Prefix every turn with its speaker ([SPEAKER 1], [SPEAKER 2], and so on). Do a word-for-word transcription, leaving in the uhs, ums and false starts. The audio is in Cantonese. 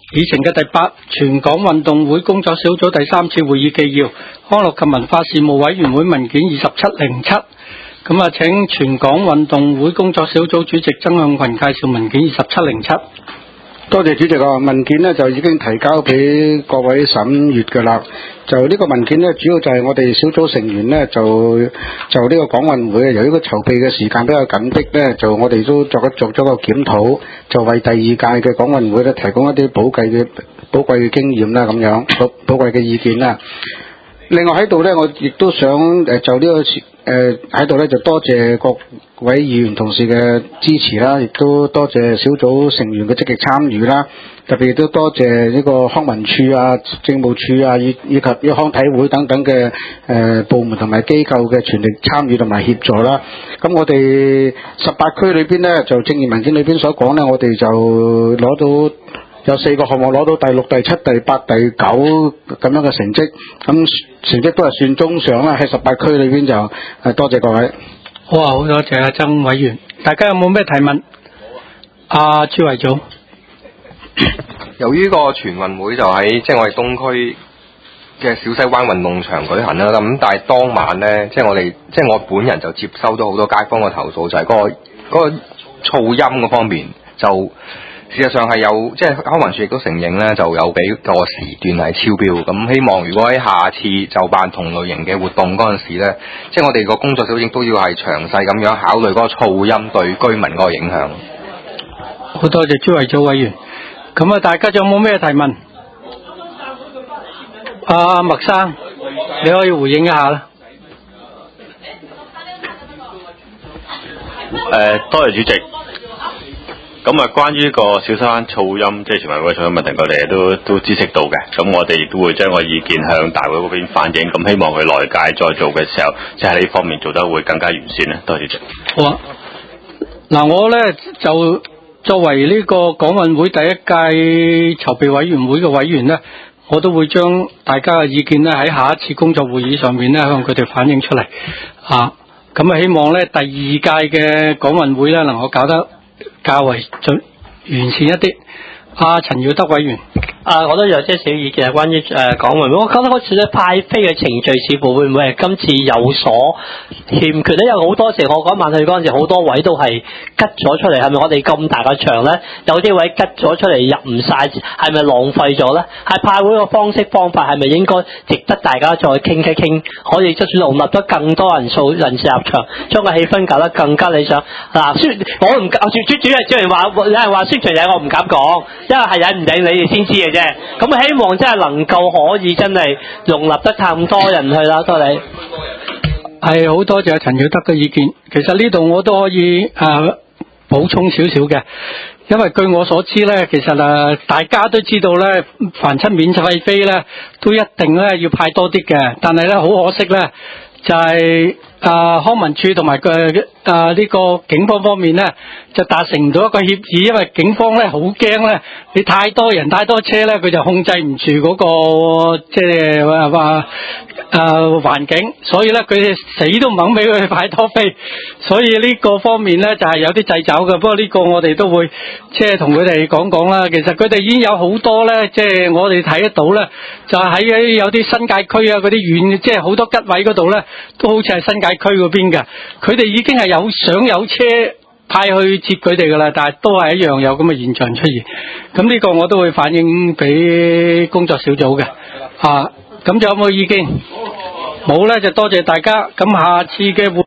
[SPEAKER 1] 議程嘅第八，全港運動會工作小組第三次會議紀要，康樂及文化事務委員會文件二十七零七。咁啊，請全港運動會工作小組主席曾向群介紹文件二十七零七。
[SPEAKER 2] 多謝主席啊，文件呢就已經提交俾各位審閱㗎啦。就呢個文件呢，主要就係我哋小組成員呢，就就呢個港運會，由於個籌備嘅時間比較緊迫呢，就我哋都作咗做咗個檢討，就為第二屆嘅港運會呢提供一啲寶貴嘅寶貴嘅經驗啦，咁樣寶寶貴嘅意見啦。另外喺度呢，我亦都想誒就呢個誒喺度呢，就多謝各位議員同事嘅支持啦，亦都多謝小組成員嘅積極參與啦。特別亦都多謝呢個康文署啊、政務處啊，以以及呢康體會等等嘅誒、呃、部門同埋機構嘅全力參與同埋協助啦。咁我哋十八區裏邊呢，就正如文件裏邊所講呢，我哋就攞到有四個項目攞到第六、第七、第八、第九咁樣嘅成績，咁成績都係算中上啦。喺十八區裏邊就誒多謝各位。
[SPEAKER 1] 好啊，好多謝阿曾委員。大家有冇咩提問？阿朱維祖。
[SPEAKER 3] 由於個全運會就喺即係我哋東區嘅小西灣運動場舉行啦，咁但係當晚呢，即係我哋即係我本人就接收到好多街坊嘅投訴，就係、是、嗰、那個嗰、那個噪音嗰方面，就事實上係有即係康文署亦都承認呢，就有幾個時段係超標。咁希望如果喺下次就辦同類型嘅活動嗰陣時呢，即係我哋個工作小組都要係詳細咁樣考慮嗰個噪音對居民嗰個影響。
[SPEAKER 1] 好多謝朱維祖委員。咁啊，大家仲有冇咩提問？阿麥生，你可以回應一下啦。
[SPEAKER 4] 誒、呃，多謝主席。咁啊，關於個小西灣噪音，即係全運會噪音問題，我哋都都知悉到嘅。咁我哋亦都會將個意見向大會嗰邊反映。咁希望佢內界再做嘅時候，即係呢方面做得會更加完善咧。多謝主席。
[SPEAKER 1] 好啊。嗱，我咧就。作為呢個港運會第一屆籌備委員會嘅委員呢，我都會將大家嘅意見呢喺下一次工作會議上面呢向佢哋反映出嚟啊。咁啊，希望呢第二屆嘅港運會呢能夠搞得較為進完善一啲。阿陳耀德委員。
[SPEAKER 5] 啊，我都有些少意見係關於誒、呃、港運會。我覺得好似咧派飛嘅程序似乎會唔會係今次有所欠缺咧？因為好多時我嗰晚去嗰陣時，好多位都係吉咗出嚟，係咪我哋咁大個場咧，有啲位吉咗出嚟入唔晒，係咪浪費咗咧？係派會嘅方式方法係咪應該值得大家再傾一傾？可以即係容納得更多人數人士入場，將個氣氛搞得更加理想。嗱、啊，我唔主主主係主人話有人話宣傳嘢，我唔敢講，因為係引唔引你哋先知嘅啫。咁希望真係能夠可以真係容納得咁多人去啦，多你。
[SPEAKER 1] 係好多謝陳耀德嘅意見。其實呢度我都可以誒、呃、補充少少嘅，因為據我所知呢，其實誒、呃、大家都知道呢，凡親免費飛呢，都一定呢要派多啲嘅，但係呢，好可惜呢，就係、是、誒、呃、康文署同埋佢誒呢個警方方面呢，就達成唔到一個協議，因為警方呢好驚呢，你太多人太多車呢，佢就控制唔住嗰、那個即係話話誒環境，所以呢，佢哋死都唔肯俾佢派多飛，所以呢個方面呢，就係、是、有啲掣肘嘅。不過呢個我哋都會即係同佢哋講講啦。其實佢哋已經有好多呢，即、就、係、是、我哋睇得到呢，就係喺有啲新界區啊嗰啲遠，即係好多吉位嗰度呢，都好似係新界區嗰邊嘅。佢哋已經係有想有車派去接佢哋噶啦，但係都係一樣有咁嘅現象出現。咁呢個我都會反映俾工作小組嘅。啊，咁仲有冇意見？冇呢，就多謝大家。咁下次嘅會